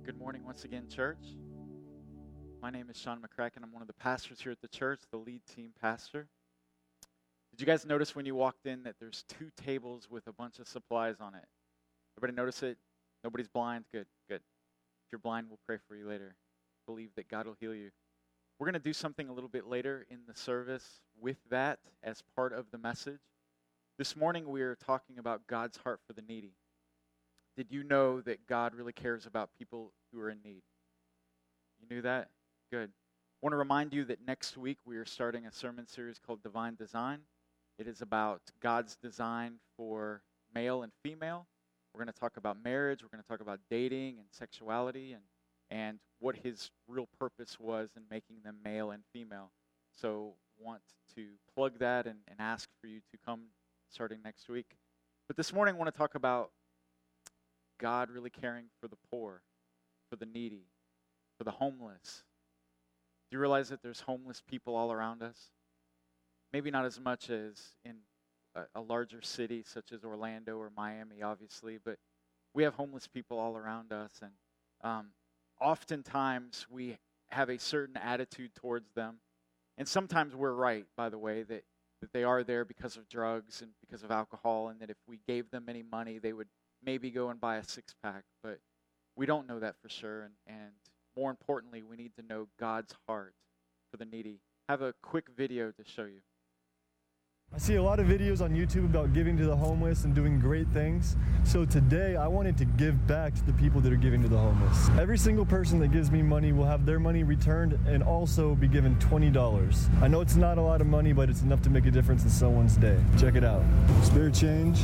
Good morning once again, church. My name is Sean McCracken. I'm one of the pastors here at the church, the lead team pastor. Did you guys notice when you walked in that there's 2 tables with a bunch of supplies on it? Everybody notice it? Nobody's blind? Good, good. If you're blind, we'll pray for you later. Believe that God will heal you. We're going to do something a little bit later in the service with that as part of the message. This morning we are talking about God's heart for the needy. Did you know that God really cares about people who are in need? You knew that? Good. I want to remind you that next week we are starting a sermon series called Divine Design. It is about God's design for male and female. We're going to talk about marriage. We're going to talk about dating and sexuality and what his real purpose was in making them male and female. So want to plug that and ask for you to come starting next week. But this morning I want to talk about God really caring for the poor, for the needy, for the homeless. Do you realize that there's homeless people all around us? Maybe not as much as in a larger city such as Orlando or Miami, obviously, but we have homeless people all around us, and oftentimes we have a certain attitude towards them, and sometimes we're right, by the way, that they are there because of drugs and because of alcohol, and that if we gave them any money, they would maybe go and buy a 6-pack, but we don't know that for sure, and more importantly, we need to know God's heart for the needy. I have a quick video to show you. I see a lot of videos on YouTube about giving to the homeless and doing great things. So today I wanted to give back to the people that are giving to the homeless. Every single person that gives me money will have their money returned and also be given $20. I know it's not a lot of money, but it's enough to make a difference in someone's day. Check it out. Spare change.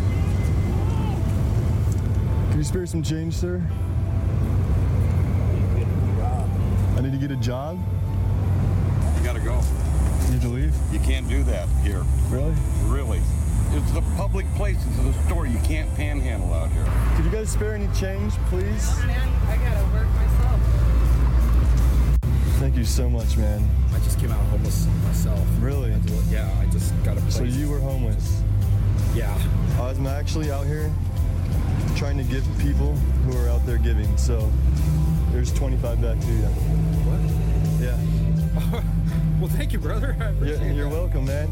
Can you spare some change, sir? I need to get a job. You gotta go. You need to leave? You can't do that here. Really? Really. It's a public place. It's a store. You can't panhandle out here. Could you guys spare any change, please? Oh, man, I gotta work myself. Thank you so much, man. I just came out homeless myself. Really? Yeah, I just got a place. So you were homeless? Yeah. I'm actually out here trying to give people who are out there giving. So there's 25 back to you. What? Yeah. Well, thank you, brother. I appreciate You're that. welcome, man.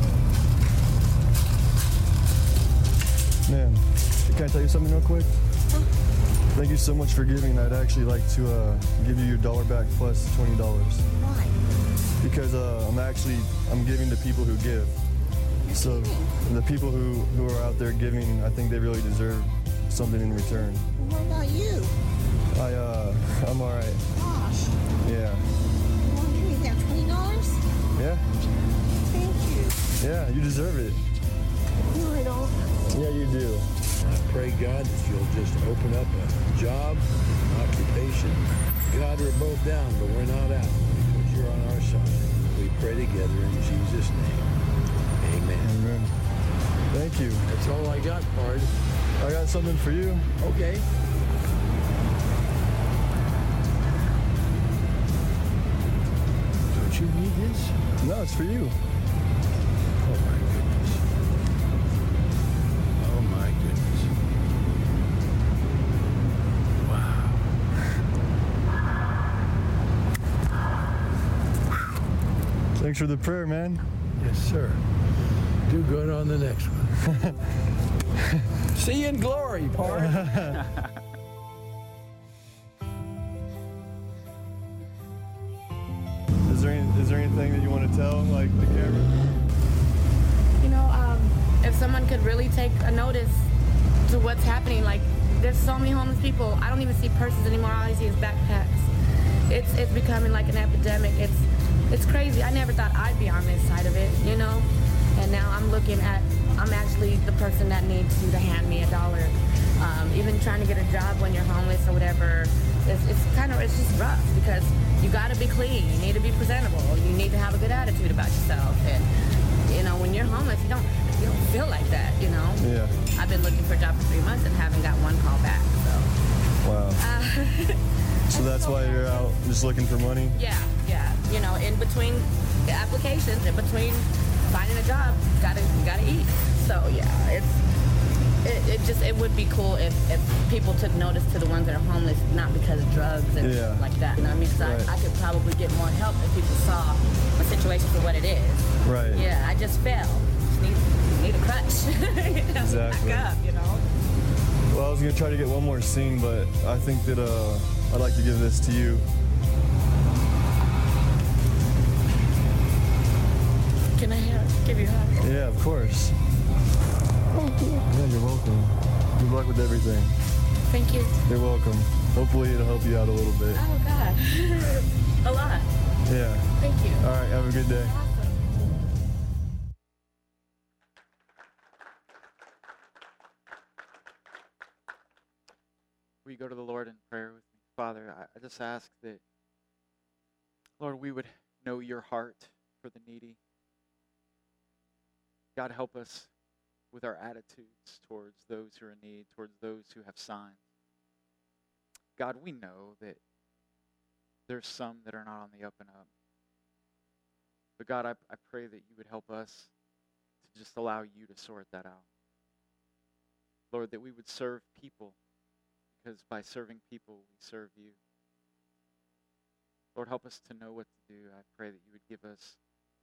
Man, can I tell you something real quick? Thank you so much for giving. I'd actually like to give you your dollar back plus $20. Why? Because I'm giving to people who give. So the people who are out there giving, I think they really deserve something in return. What about you? I'm all right. Gosh. Yeah. Well, here you got $20? Yeah? Thank you. Yeah, you deserve it. No, I don't. Yeah, you do. I pray, God, that you'll just open up a job, occupation. God, we're both down, but we're not out because you're on our side. We pray together in Jesus' name. Amen. Amen. Thank you. That's all I got, Pard. I got something for you. Okay. Don't you need this? No, it's for you. Oh, my goodness. Oh, my goodness. Wow. Thanks for the prayer, man. Yes, sir. Do good on the next one. See you in glory, Pard. Is there anything that you want to tell, like the camera? You know, if someone could really take a notice to what's happening, like there's so many homeless people. I don't even see purses anymore. All I see is backpacks. It's becoming like an epidemic. It's crazy. I never thought I'd be on this side of it, you know. And now I'm actually the person that needs you to hand me $1. Even trying to get a job when you're homeless or whatever, it's just rough because you got to be clean. You need to be presentable. You need to have a good attitude about yourself. And you know, when you're homeless, you don't feel like that. You know. Yeah. I've been looking for a job for 3 months and haven't got one call back. So. Wow. So that's why you're out just looking for money? Yeah. You know, in between the applications, in between finding a job, you gotta eat. So yeah, it would be cool if people took notice to the ones that are homeless, not because of drugs and Yeah. stuff like that. You know what I mean? 'Cause Right. I could probably get more help if people saw my situation for what it is. Right. Yeah, I just fell. Just need a crutch. Exactly. Back up, you know? Well, I was gonna try to get one more scene, but I think that I'd like to give this to you. Can I give you a hug? Yeah, of course. Thank you. Yeah, you're welcome. Good luck with everything. Thank you. You're welcome. Hopefully it'll help you out a little bit. Oh, God. A lot. Yeah. Thank you. All right, have a good day. Awesome. Will you go to the Lord in prayer with me? Father, I just ask that, Lord, we would know your heart for the needy. God, help us with our attitudes towards those who are in need, towards those who have signs. God, we know that there's some that are not on the up and up. But God, I pray that you would help us to just allow you to sort that out. Lord, that we would serve people, because by serving people, we serve you. Lord, help us to know what to do. I pray that you would give us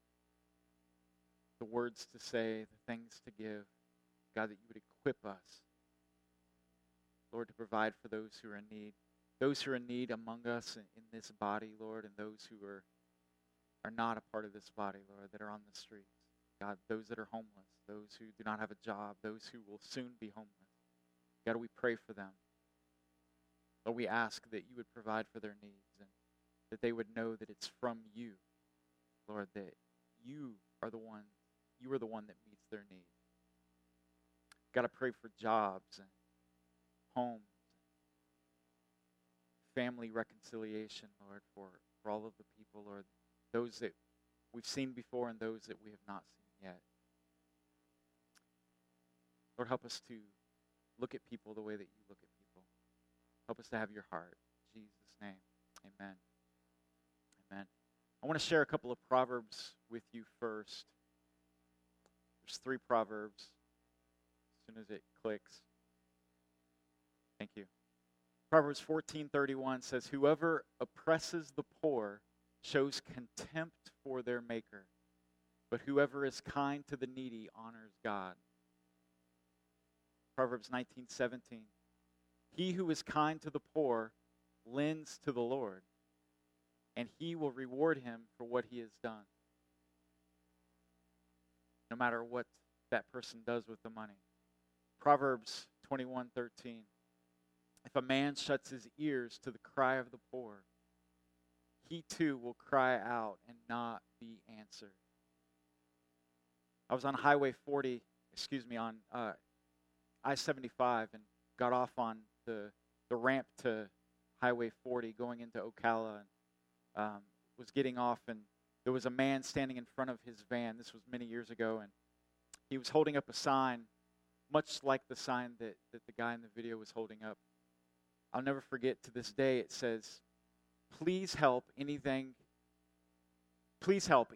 the words to say, the things to give. God, that you would equip us, Lord, to provide for those who are in need. Those who are in need among us in this body, Lord, and those who are not a part of this body, Lord, that are on the streets. God, those that are homeless, those who do not have a job, those who will soon be homeless. God, we pray for them. Lord, we ask that you would provide for their needs and that they would know that it's from you, Lord, that you are the one that meets their needs. God, I pray for jobs and homes, family reconciliation, Lord, for all of the people, Lord, those that we've seen before and those that we have not seen yet. Lord, help us to look at people the way that you look at people. Help us to have your heart. In Jesus' name, amen. Amen. I want to share a couple of Proverbs with you first. There's 3 Proverbs. As soon as it clicks. Thank you. Proverbs 14:31 says, "Whoever oppresses the poor shows contempt for their maker, but whoever is kind to the needy honors God." Proverbs 19:17, "He who is kind to the poor lends to the Lord, and he will reward him for what he has done." No matter what that person does with the money. Proverbs 21:13, "If a man shuts his ears to the cry of the poor, he too will cry out and not be answered." I was on Highway 40, on I-75, and got off on the ramp to Highway 40 going into Ocala, and was getting off, and there was a man standing in front of his van. This was many years ago, and he was holding up a sign, much like the sign that the guy in the video was holding up. I'll never forget, to this day, it says, please help with anything, please help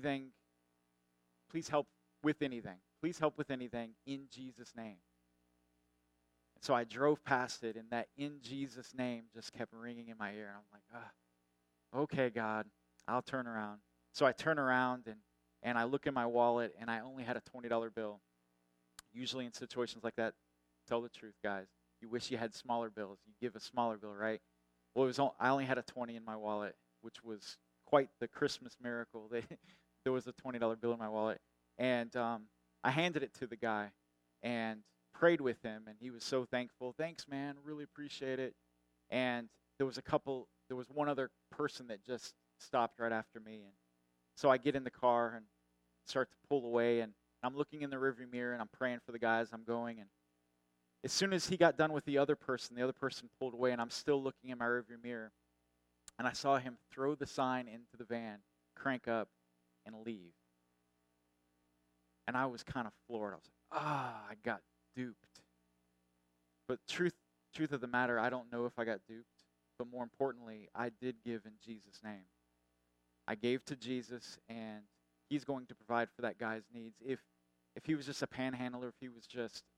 with anything in Jesus' name. And so I drove past it, and that "in Jesus' name" just kept ringing in my ear, and I'm like, okay, God, I'll turn around. So I turn around, and I look in my wallet, and I only had a $20 bill. Usually in situations like that, tell the truth, guys. You wish you had smaller bills. You give a smaller bill, right? Well, I only had a 20 in my wallet, which was quite the Christmas miracle. There was a $20 bill in my wallet. And I handed it to the guy and prayed with him, and he was so thankful. "Thanks, man. Really appreciate it." And there was one other person that just stopped right after me. And so I get in the car and start to pull away, and I'm looking in the rearview mirror, and I'm praying for the guy as I'm going. And as soon as he got done with the other person pulled away, and I'm still looking in my rearview mirror, and I saw him throw the sign into the van, crank up, and leave. And I was kind of floored. I was like, I got duped. But truth of the matter, I don't know if I got duped, but more importantly, I did give in Jesus' name. I gave to Jesus, and he's going to provide for that guy's needs. If he was just a panhandler, if he was just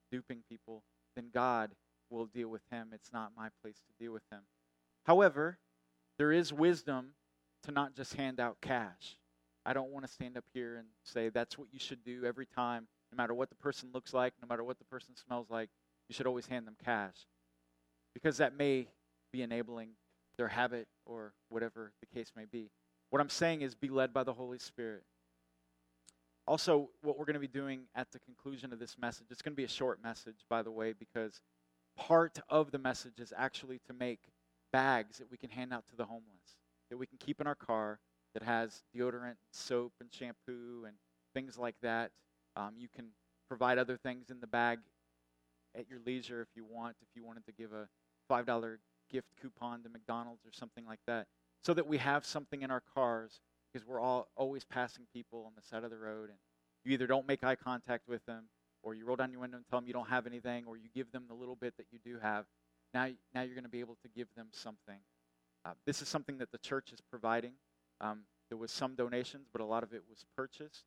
duping people, then God will deal with him. It's not my place to deal with him. However, there is wisdom to not just hand out cash. I don't want to stand up here and say that's what you should do every time, no matter what the person looks like, no matter what the person smells like, you should always hand them cash. Because that may be enabling their habit or whatever the case may be. What I'm saying is be led by the Holy Spirit. Also, what we're going to be doing at the conclusion of this message, it's going to be a short message, by the way, because part of the message is actually to make bags that we can hand out to the homeless, that we can keep in our car, that has deodorant, soap, and shampoo, and things like that. You can provide other things in the bag at your leisure if you want, if you wanted to give a $5 gift coupon to McDonald's or something like that, so that we have something in our cars, because we're all always passing people on the side of the road, and you either don't make eye contact with them, or you roll down your window and tell them you don't have anything, or you give them the little bit that you do have. Now you're going to be able to give them something. This is something that the church is providing. There was some donations, but a lot of it was purchased.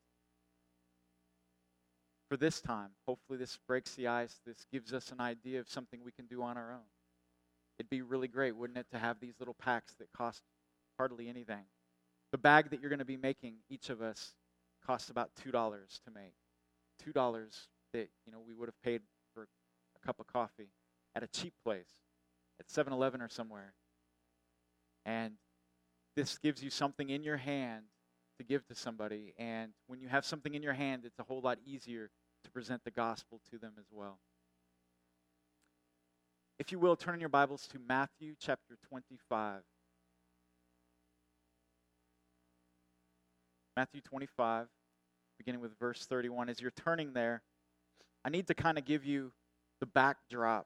For this time, hopefully this breaks the ice. This gives us an idea of something we can do on our own. It'd be really great, wouldn't it, to have these little packs that cost hardly anything. The bag that you're going to be making, each of us, costs about $2 to make. $2 that we would have paid for a cup of coffee at a cheap place, at 7-Eleven or somewhere. And this gives you something in your hand to give to somebody. And when you have something in your hand, it's a whole lot easier to present the gospel to them as well. If you will, turn in your Bibles to Matthew chapter 25. Matthew 25, beginning with verse 31. As you're turning there, I need to kind of give you the backdrop,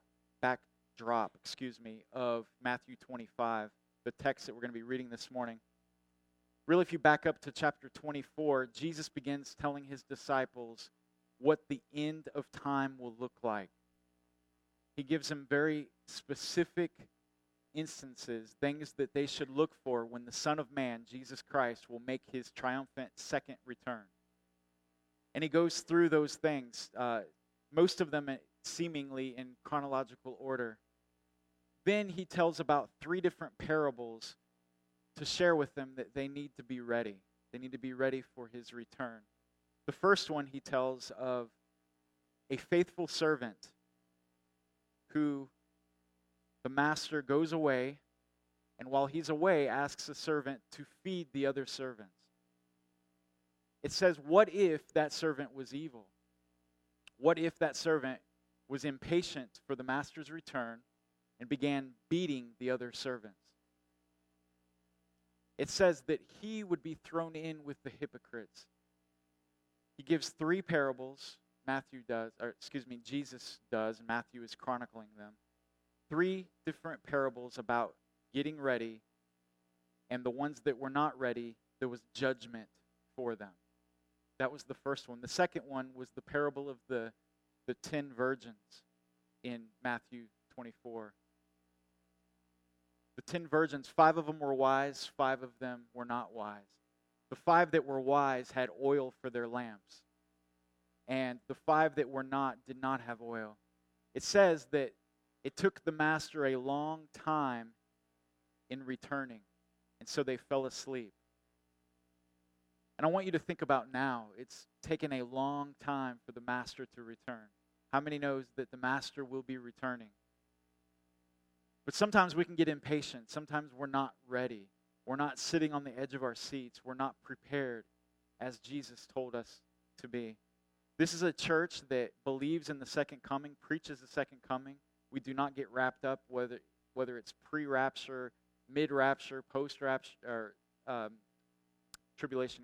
of Matthew 25, the text that we're going to be reading this morning. Really, if you back up to chapter 24, Jesus begins telling his disciples what the end of time will look like. He gives them very specific instances, things that they should look for when the Son of Man, Jesus Christ, will make his triumphant second return. And he goes through those things, most of them seemingly in chronological order. Then he tells about 3 different parables to share with them that they need to be ready. They need to be ready for his return. The first one he tells of a faithful servant who the master goes away, and while he's away, asks the servant to feed the other servants. It says, what if that servant was evil? What if that servant was impatient for the master's return and began beating the other servants? It says that he would be thrown in with the hypocrites. He gives 3 parables, Jesus does, and Matthew is chronicling them. 3 different parables about getting ready, and the ones that were not ready, there was judgment for them. That was the first one. The second one was the parable of the 10 virgins in Matthew 24. The 10 virgins, 5 of them were wise, 5 of them were not wise. The 5 that were wise had oil for their lamps, and the 5 that were not did not have oil. It says that it took the master a long time in returning, and so they fell asleep. And I want you to think about now, it's taken a long time for the master to return. How many knows that the master will be returning? But sometimes we can get impatient. Sometimes we're not ready. We're not sitting on the edge of our seats. We're not prepared as Jesus told us to be. This is a church that believes in the second coming, preaches the second coming. We do not get wrapped up, whether it's pre-rapture, mid-rapture, post-rapture, or tribulation,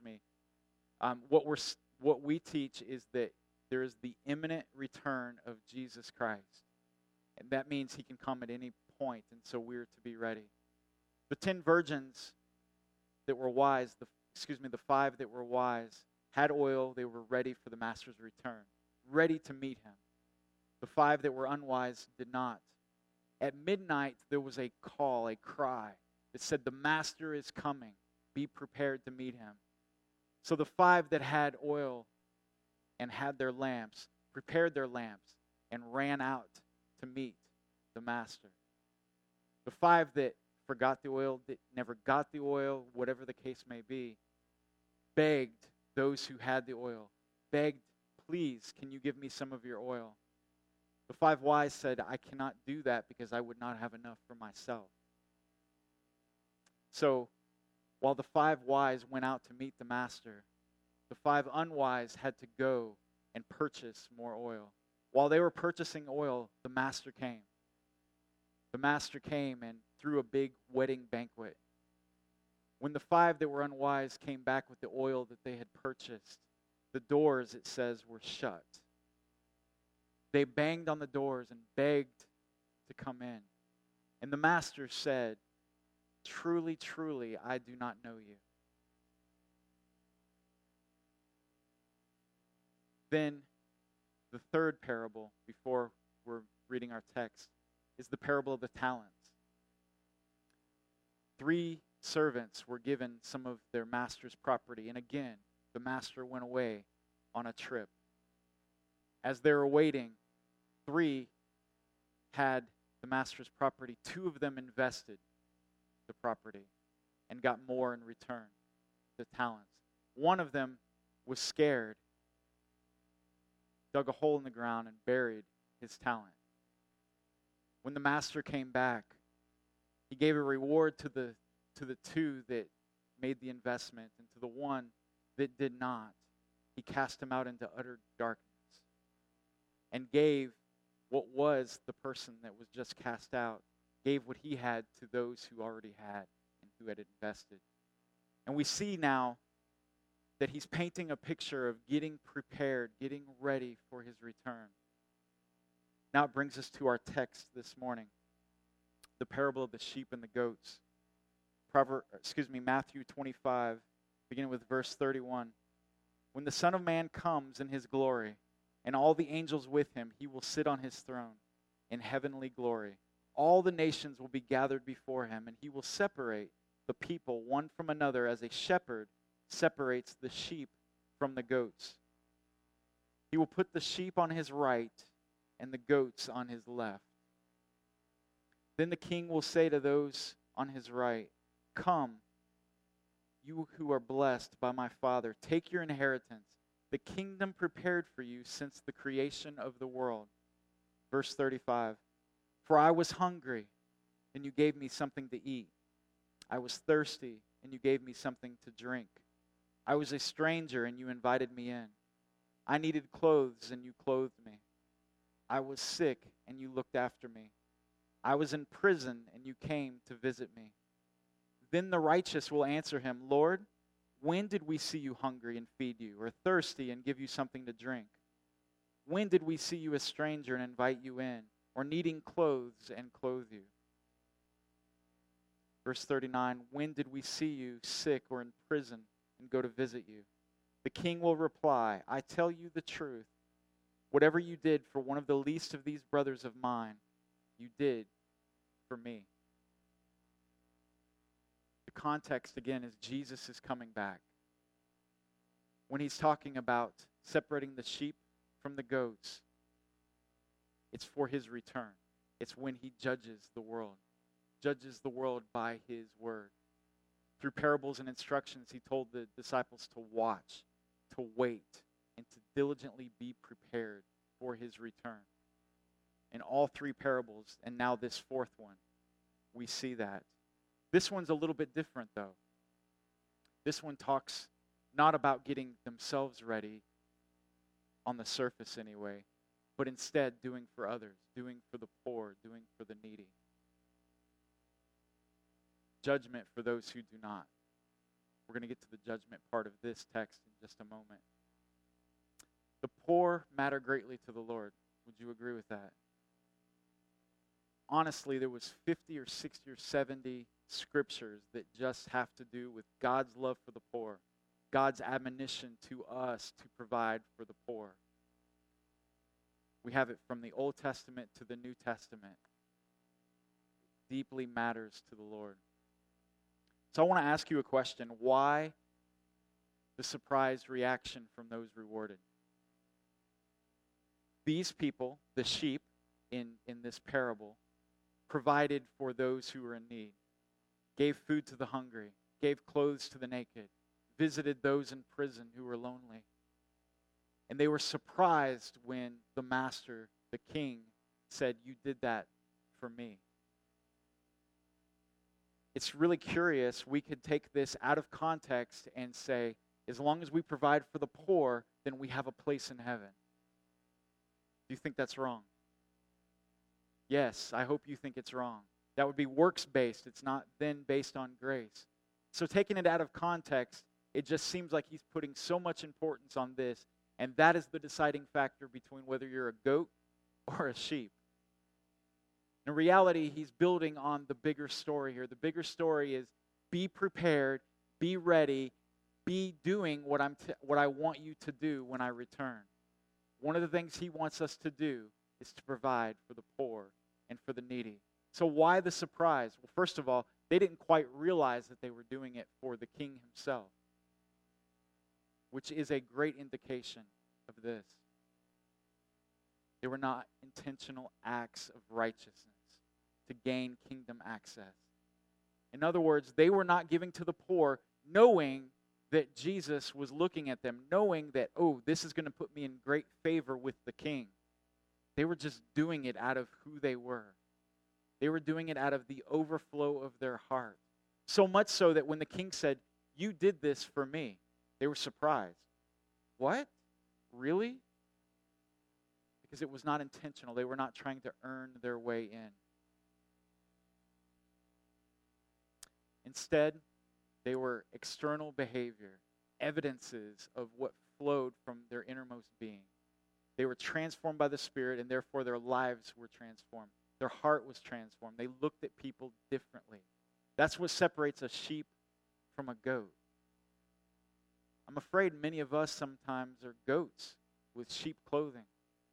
what we teach is that there is the imminent return of Jesus Christ. And that means he can come at any point, and so we're to be ready. The 10 virgins that were wise, the 5 that were wise, had oil. They were ready for the master's return, ready to meet him. The 5 that were unwise did not. At midnight, there was a call, a cry that said, the master is coming. Be prepared to meet him. So the 5 that had oil and had their lamps prepared their lamps. and ran out to meet the master. The 5 that forgot the oil, that never got the oil, whatever the case may be, begged those who had the oil, begged, please, can you give me some of your oil? The 5 wise said, I cannot do that because I would not have enough for myself. So, while the 5 wise went out to meet the master, the 5 unwise had to go and purchase more oil. While they were purchasing oil, the master came. The master came and threw a big wedding banquet. When the 5 that were unwise came back with the oil that they had purchased, the doors, it says, were shut. They banged on the doors and begged to come in. And the master said, truly, truly, I do not know you. Then the third parable, before we're reading our text, is the parable of the talents. 3 servants were given some of their master's property, and again, the master went away on a trip. As they were waiting, 3 had the master's property. 2 of them invested the property and got more in return, the talents. 1 of them was scared, dug a hole in the ground, and buried his talent. When the master came back, he gave a reward to the 2 that made the investment, and to the 1 that did not, he cast him out into utter darkness and gave what was the person that was just cast out, gave what he had to those who already had and who had invested. And we see now that he's painting a picture of getting prepared, getting ready for his return. Now it brings us to our text this morning, the parable of the sheep and the goats. Matthew 25, beginning with verse 31. When the Son of Man comes in his glory, and all the angels with him, he will sit on his throne in heavenly glory. All the nations will be gathered before him, and he will separate the people one from another as a shepherd separates the sheep from the goats. He will put the sheep on his right and the goats on his left. Then the king will say to those on his right, come, you who are blessed by my Father, take your inheritance, the kingdom prepared for you since the creation of the world. Verse 35, for I was hungry, and you gave me something to eat. I was thirsty, and you gave me something to drink. I was a stranger, and you invited me in. I needed clothes, and you clothed me. I was sick, and you looked after me. I was in prison, and you came to visit me. Then the righteous will answer him, Lord, when did we see you hungry and feed you, or thirsty and give you something to drink? When did we see you a stranger and invite you in, or needing clothes and clothe you? Verse 39, when did we see you sick or in prison and go to visit you? The king will reply, I tell you the truth. Whatever you did for one of the least of these brothers of mine, you did for me. The context, again, is Jesus is coming back. When he's talking about separating the sheep from the goats, it's for his return. It's when he judges the world by his word. Through parables and instructions, he told the disciples to watch, to wait, and to diligently be prepared for his return. In all 3 parables, and now this 4th one, we see that. This one's a little bit different, though. This one talks not about getting themselves ready, on the surface anyway, but instead doing for others, doing for the poor, doing for the needy. Judgment for those who do not. We're going to get to the judgment part of this text in just a moment. The poor matter greatly to the Lord. Would you agree with that? Honestly, there was 50 or 60 or 70 scriptures that just have to do with God's love for the poor, God's admonition to us to provide for the poor. We have it from the Old Testament to the New Testament. It deeply matters to the Lord. So I want to ask you a question. Why the surprised reaction from those rewarded? These people, the sheep in this parable, provided for those who were in need, gave food to the hungry, gave clothes to the naked, visited those in prison who were lonely. And they were surprised when the master, the king, said, "You did that for me." It's really curious. We could take this out of context and say, as long as we provide for the poor, then we have a place in heaven. Do you think that's wrong? Yes, I hope you think it's wrong. That would be works-based. It's not then based on grace. So taking it out of context, it just seems like he's putting so much importance on this, and that is the deciding factor between whether you're a goat or a sheep. In reality, he's building on the bigger story here. The bigger story is be prepared, be ready, be doing what I want you to do when I return. One of the things he wants us to do is to provide for the poor and for the needy. So why the surprise? Well, first of all, they didn't quite realize that they were doing it for the king himself, which is a great indication of this. They were not intentional acts of righteousness to gain kingdom access. In other words, they were not giving to the poor knowing that Jesus was looking at them, knowing that, oh, this is going to put me in great favor with the king. They were just doing it out of who they were. They were doing it out of the overflow of their heart. So much so that when the king said, "You did this for me," they were surprised. What? Really? Because it was not intentional. They were not trying to earn their way in. Instead, they were external behavior, evidences of what flowed from their innermost being. They were transformed by the Spirit, and therefore their lives were transformed. Their heart was transformed. They looked at people differently. That's what separates a sheep from a goat. I'm afraid many of us sometimes are goats with sheep clothing.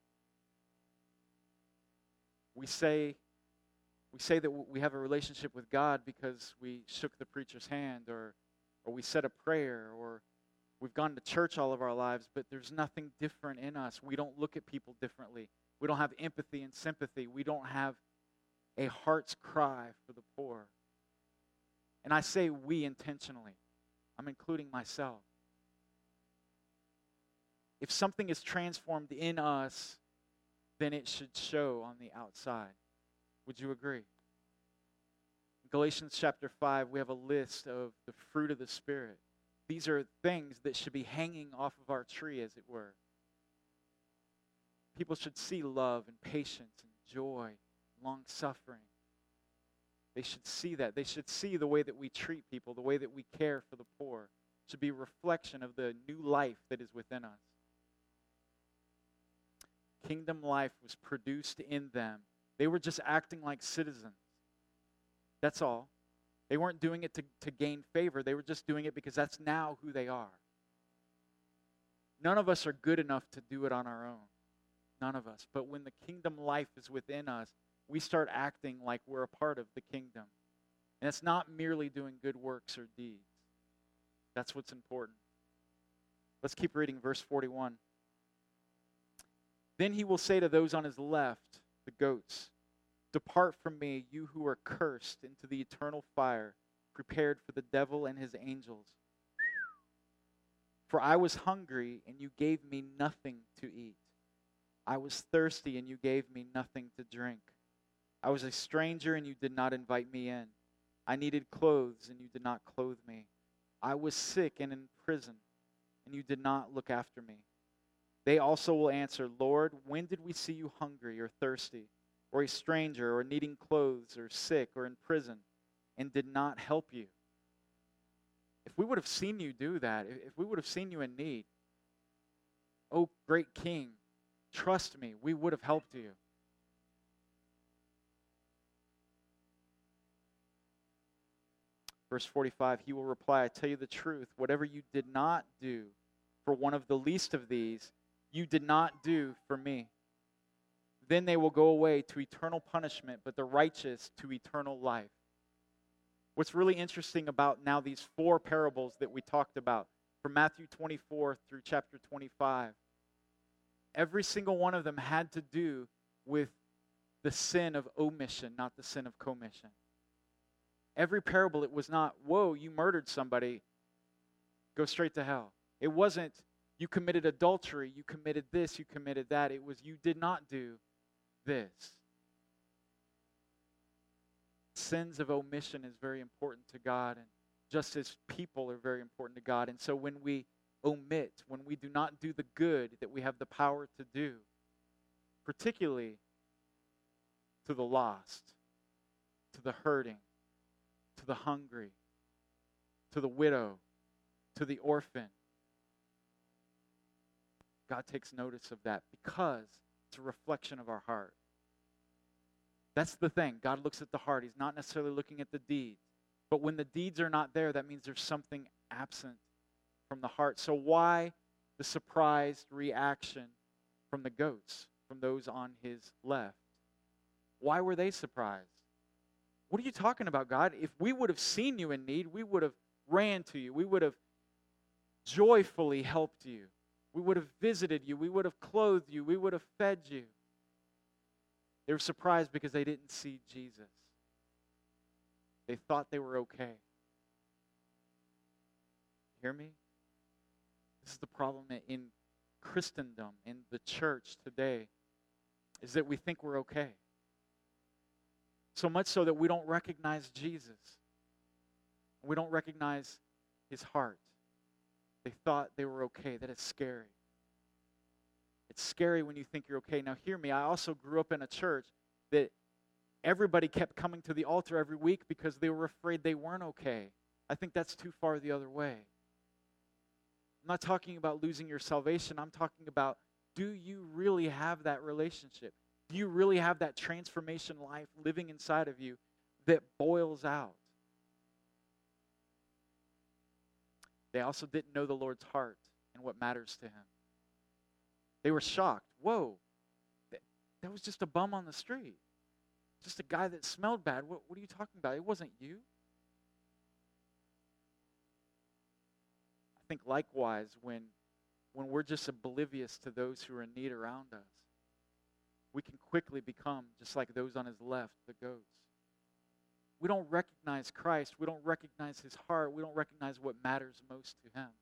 We say that we have a relationship with God because we shook the preacher's hand, or we said a prayer, or we've gone to church all of our lives, but there's nothing different in us. We don't look at people differently. We don't have empathy and sympathy. We don't have a heart's cry for the poor. And I say we intentionally. I'm including myself. If something is transformed in us, then it should show on the outside. Would you agree? In Galatians chapter 5, we have a list of the fruit of the Spirit. These are things that should be hanging off of our tree, as it were. People should see love and patience and joy, long-suffering. They should see that. They should see the way that we treat people, the way that we care for the poor. It should be a reflection of the new life that is within us. Kingdom life was produced in them. They were just acting like citizens. That's all. They weren't doing it to gain favor. They were just doing it because that's now who they are. None of us are good enough to do it on our own. None of us. But when the kingdom life is within us, we start acting like we're a part of the kingdom. And it's not merely doing good works or deeds. That's what's important. Let's keep reading verse 41. Then he will say to those on his left, the goats, "Depart from me, you who are cursed, into the eternal fire, prepared for the devil and his angels. For I was hungry, and you gave me nothing to eat. I was thirsty, and you gave me nothing to drink. I was a stranger, and you did not invite me in. I needed clothes, and you did not clothe me. I was sick and in prison, and you did not look after me." They also will answer, "Lord, when did we see you hungry or thirsty, or a stranger, or needing clothes, or sick, or in prison, and did not help you?" If we would have seen you do that, if we would have seen you in need, "Oh, great King, trust me, we would have helped you." Verse 45, he will reply, "I tell you the truth, whatever you did not do for one of the least of these, you did not do for me." Then they will go away to eternal punishment, but the righteous to eternal life. What's really interesting about now these four parables that we talked about, from Matthew 24 through chapter 25, every single one of them had to do with the sin of omission, not the sin of commission. Every parable, it was not, whoa, you murdered somebody, go straight to hell. It wasn't, you committed adultery, you committed this, you committed that. It was, you did not do this. Sins of omission is very important to God, and just as people are very important to God. And so when we omit, when we do not do the good that we have the power to do, particularly to the lost, to the hurting, to the hungry, to the widow, to the orphan, God takes notice of that because it's a reflection of our heart. That's the thing. God looks at the heart. He's not necessarily looking at the deeds. But when the deeds are not there, that means there's something absent from the heart. So why the surprised reaction from the goats, from those on his left? Why were they surprised? What are you talking about, God? If we would have seen you in need, we would have ran to you. We would have joyfully helped you. We would have visited you. We would have clothed you. We would have fed you. They were surprised because they didn't see Jesus. They thought they were okay. Hear me? This is the problem in Christendom, in the church today, is that we think we're okay. So much so that we don't recognize Jesus. We don't recognize his heart. They thought they were okay. That is scary. It's scary when you think you're okay. Now hear me, I also grew up in a church that everybody kept coming to the altar every week because they were afraid they weren't okay. I think that's too far the other way. I'm not talking about losing your salvation. I'm talking about, do you really have that relationship? Do you really have that transformation life living inside of you that boils out? They also didn't know the Lord's heart and what matters to him. They were shocked. Whoa, that was just a bum on the street. Just a guy that smelled bad. What are you talking about? It wasn't you. I think likewise, when we're just oblivious to those who are in need around us, we can quickly become just like those on his left, the goats. We don't recognize Christ. We don't recognize his heart. We don't recognize what matters most to him.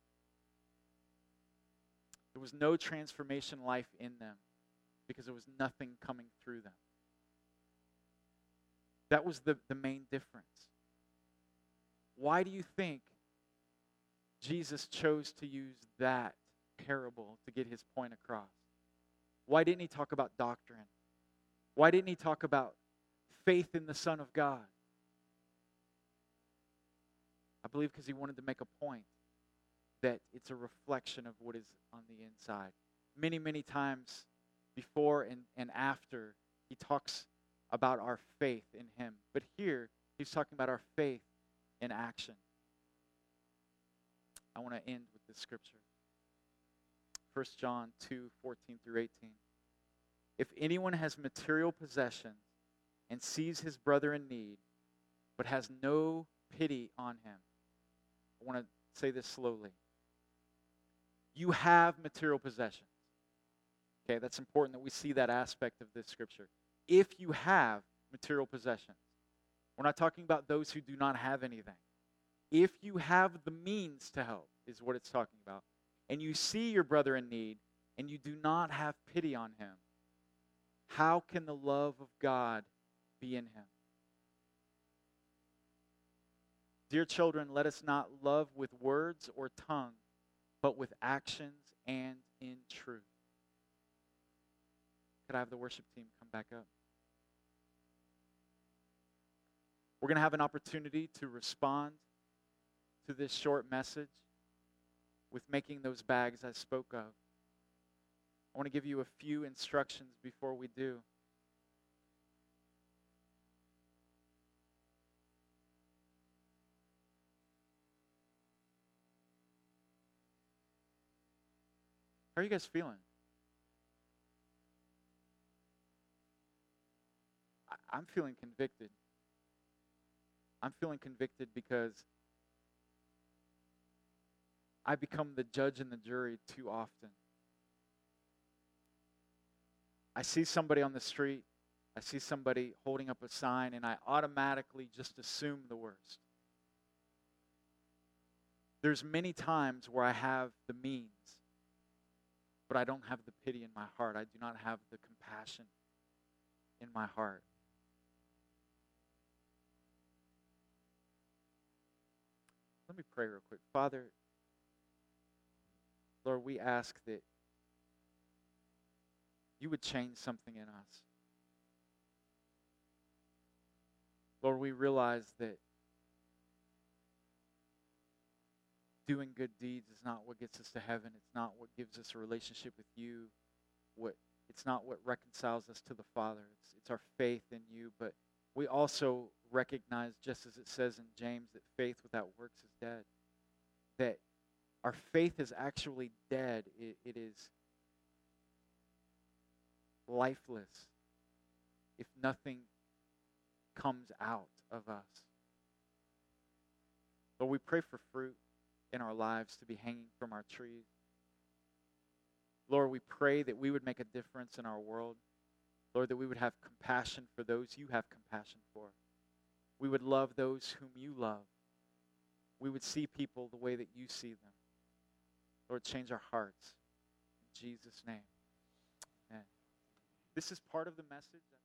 There was no transformation life in them because there was nothing coming through them. That was the main difference. Why do you think Jesus chose to use that parable to get his point across? Why didn't he talk about doctrine? Why didn't he talk about faith in the Son of God? I believe because he wanted to make a point that it's a reflection of what is on the inside. Many, many times before and after, he talks about our faith in him. But here, he's talking about our faith in action. I want to end with this scripture. 1 John 2:14 through 18. If anyone has material possessions and sees his brother in need, but has no pity on him. I want to say this slowly. You have material possessions. Okay, that's important that we see that aspect of this scripture. If you have material possessions, we're not talking about those who do not have anything. If you have the means to help, is what it's talking about, and you see your brother in need, and you do not have pity on him, how can the love of God be in him? Dear children, let us not love with words or tongue, but with actions and in truth. Could I have the worship team come back up? We're going to have an opportunity to respond to this short message with making those bags I spoke of. I want to give you a few instructions before we do. How are you guys feeling? I'm feeling convicted. I'm feeling convicted because I become the judge and the jury too often. I see somebody on the street, I see somebody holding up a sign, and I automatically just assume the worst. There's many times where I have the means, but I don't have the pity in my heart. I do not have the compassion in my heart. Let me pray real quick. Father, Lord, we ask that you would change something in us. Lord, we realize that doing good deeds is not what gets us to heaven. It's not what gives us a relationship with you. It's not what reconciles us to the Father. It's our faith in you. But we also recognize, just as it says in James, that faith without works is dead. That our faith is actually dead. It is lifeless if nothing comes out of us. Lord, we pray for fruit in our lives to be hanging from our trees. Lord, we pray that we would make a difference in our world. Lord, that we would have compassion for those you have compassion for. We would love those whom you love. We would see people the way that you see them. Lord, change our hearts. In Jesus' name. Amen. This is part of the message.